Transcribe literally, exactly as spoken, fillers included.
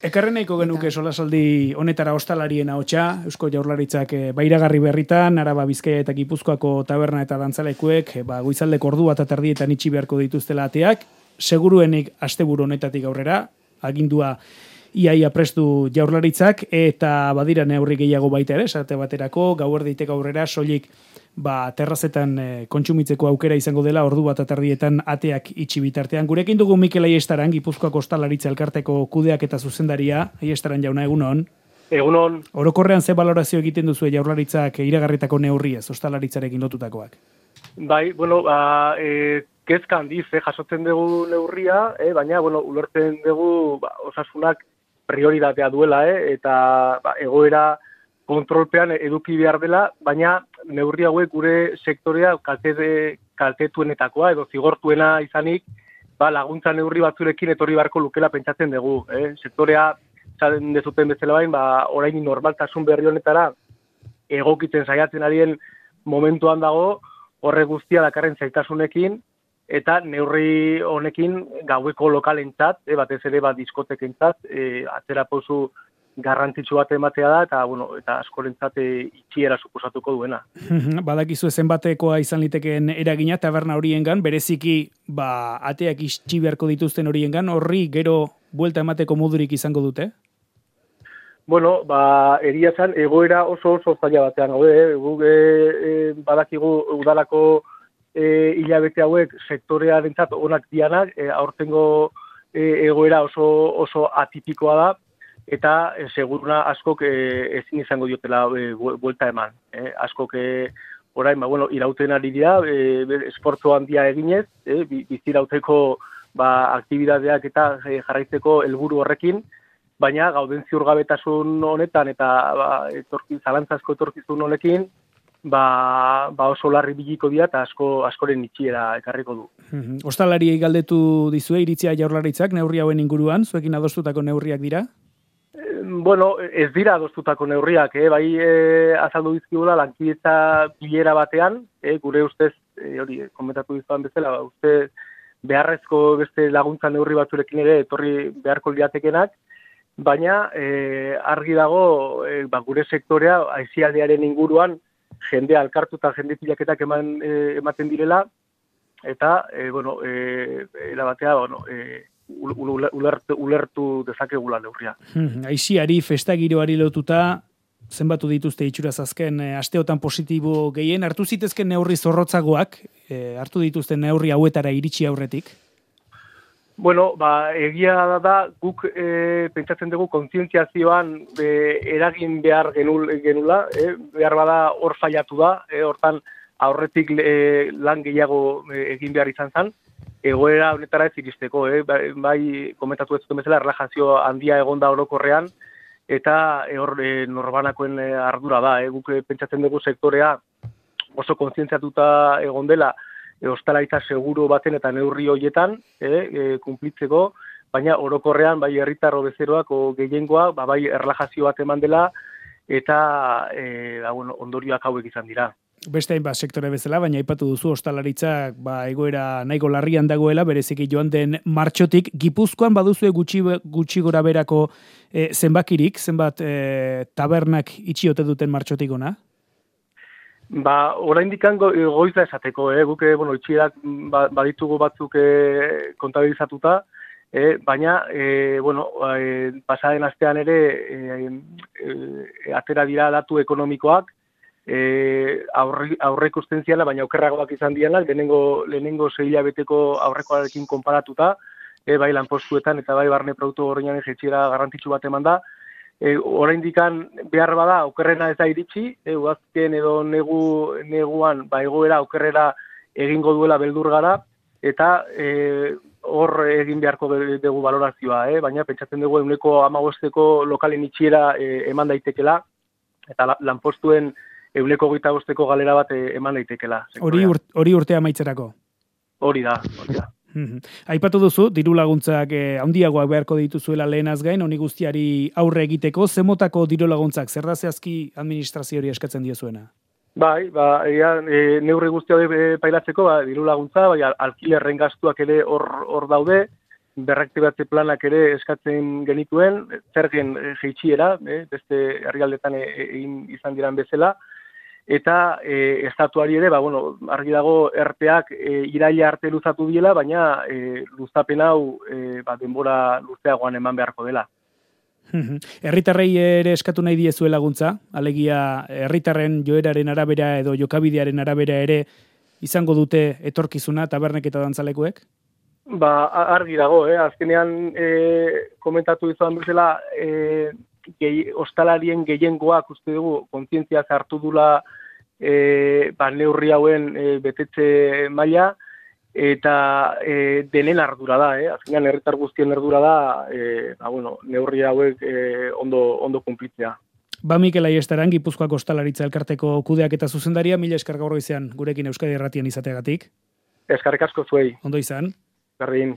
Ekarren nahiko genuke solasaldi honetara ostalarien ahotsa, Eusko Jaurlaritzak e, bairagarri berritan, Araba, Bizkaia eta Gipuzkoako taberna eta dantzalekuek, e, ba, goizaldeko ordu bat eta erdietan itxi beharko dituztela ateak, seguruenik asteburu honetatik aurrera, agindua iaia prestu Jaurlaritzak, eta badira neurri gehiago baita ere, esate baterako, gauerditek aurrera, soilik ba, terrazetan e, kontsumitzeko aukera izango dela, ordu bat atardietan ateak itxi bitartean. Gurekin dugu Mikel Aiestaran, Gipuzkoako Ostalaritza Elkarteko kudeak eta zuzendaria. Aiestaran jauna, egunon. Egunon. Orokorrean ze balorazio egiten duzu Jaurlaritzak iragarritako neurriez, ostalaritzarekin lotutakoak? Bai, bueno, ba, e, kezka handiz, eh, jasotzen dugu neurria, eh, baina, bueno, ulertzen dugu ba, osasunak prioritatea duela, eh, eta ba, egoera kontrolpean eduki behar dela, baina neurri hauek gure sektorea kalte, kaltetuenetakoa edo zigortuena izanik, ba, laguntza neurri batzurekin etorri beharko lukela pentsatzen dugu. Eh? Sektorea, zaten dezuten bezala bain, ba, orain normaltasun berri honetara egokitzen saiatzen arien momentuan dago, horre guztia dakarren zaitasunekin, eta neurri honekin gaueko lokalentzat, eh, batez ere bat diskotekentzat, eh, atzera pausu garrantzitsu bat ematea da, eta, bueno, eta askorentzat itxiera suposatuko duena. Badakizu zenbatekoa izan litekeen eragina taberna horiengan, bereziki ba, ateak itxi beharko dituzten horiengan, horri gero buelta emateko modurik izango dute? Bueno, ba, egia zan, egoera oso oso zaila batean gaude, eh? Guk e, e, badakigu udalako e, hilabete hauek sektorearentzat onak dianak, e, aurtengo e, egoera oso oso atipikoa da, eta e, seguruna askok e, ezin izango diotela e, buelta eman. Eh? Askok e, orain, ba, bueno, irauten ari dira, e, esportzo handia eginez, e, bizirauteko ba, aktibidadeak eta e, jarraitzeko helburu horrekin, baina gauden ziurgabetasun honetan eta ba, etorki, zalantzazko etorkizun honekin, ba, ba oso larri biliko dira eta asko askoren itxiera ekarriko du. Ostalariei galdetu dizue iritzia Jaurlaritzak neurri hauen inguruan, zuekin adostutako neurriak dira? Bueno, ez dira adostutako neurriak, eh? Bai eh, azaldu dizkigula lankidetza bilera batean, eh? Gure ustez, eh, hori, komentatu dizuan bezala, ba, ustez beharrezko beste laguntza neurri batzurekin ere etorri beharko liatekenak, baina eh, argi dago eh, ba, gure sektorea aisialdiaren inguruan jende alkartuta jende pilaketak eman, eh, ematen direla, eta, eh, bueno, eh, erabatea, bueno, eh, ulertu, ulertu dezakegula neurria. Aixiari, festagiroari lotuta, zenbatu dituzte itxuraz azken e, asteotan positibo gehien, hartu zitezken neurri zorrotzagoak, e, hartu dituzten neurri hauetara iritsi aurretik? Bueno, ba, egia da, guk e, pentsatzen dugu kontzientziazioan e, eragin behar genul, genula, e, behar bada hor faiatu da, e, hortan aurretik e, lan gehiago e, egin behar izan zen, egoera honetara ez iristeko, eh? bai, bai komentatu ez zuten bezala, erlajazio handia egonda orokorrean, eta hor e, norbanakoen e, ardura da, eh? Guk e, pentsatzen dugu sektorea oso kontzientziatuta egon dela, e, ostalaritza seguru baten eta neurri horietan, eh? e, kunplitzeko, baina orokorrean bai herritarro bezeroak o gehiengoa, ba, bai erlajazio bat eman dela, eta e, ba, bueno, ondorioak hauek izan dira. Beste hainbat sektore bezala, baina aipatu duzu ostalaritzak ba, egoera nahiko larrian dagoela, bereziki joan den martxotik. Gipuzkoan baduzue gutxi, gutxi gora berako e, zenbakirik, zenbat e, tabernak itxiote duten martxotik ona? Ba, oraindik goiz da esateko, eh? Guk, bueno, itxierak baditugu batzuk eh, kontabilizatuta, eh? Baina, eh, bueno, eh, pasaden astean ere eh, eh, atera dira datu ekonomikoak, E, aurre, aurre ikusten ziala, baina okerragoak izan dianak, lehenengo, lehenengo sei hilabeteko aurrekoarekin konparatuta, e, bai lanpostuetan eta bai barne produktu gordinaren jaitsiera garrantzitsu bat eman da. E, oraindikan behar bada, okerrena ez da iritsi, e, uazken edo negu, neguan ba, egoera okerrera egingo duela beldur gara, eta e, hor egin beharko dugu valorazioa, eh? Baina pentsatzen dugu ehuneko hamabosteko lokalen itxiera e, eman daitekela, eta lanpostuen euneko hogeita bosteko galera bat eman daitekela. Hori ur, hori urtea amaitzerako? Hori da, hori da. Aipatu duzu, diru laguntzak eh, handiagoak beharko dituzuela lehenaz gain, honi guztiari aurre egiteko, zemotako diru laguntzak, zer da zehazki administrazio hori eskatzen diozuena? Bai, ba, ea, e, neurri guztia e, pailatzeko, ba, diru laguntza, bai, alkilerren gastuak ere hor, hor daude, berraktibatze planak ere eskatzen genituen, zergen jeitsiera, eh, beste herrialdetan egin izan diran bezala, eta e, estatuari ere, ba, bueno, argi dago erteak e, iraila arte luzatu diela, baina e, luzapen hau e, ba, denbora luzeagoan eman beharko dela. Herritarrei ere eskatu nahi diezu laguntza, alegia herritarren joeraren arabera edo jokabidearen arabera ere izango dute etorkizuna tabernek eta dantzalekuek? Ba, argi dago, eh? Azkenean e, komentatu izan bezala, e, gehi, ostalarien gehiengoak uste dugu kontzientzia hartu dula e, ba, neurri hauen e, betetze maila, eta e, denen ardura da, eh? Azkenean herritar guztien ardura da, e, ba, bueno, neurri hauek e, ondo, ondo kumplitzea. Ba, Mikel Aiestaran, Gipuzkoako Ostalaritza Elkarteko kudeak eta zuzendaria, mila esker gaur goizean gurekin Euskadi Irratian izateagatik. Eskerrik asko zuei. Ondo izan. Berdin.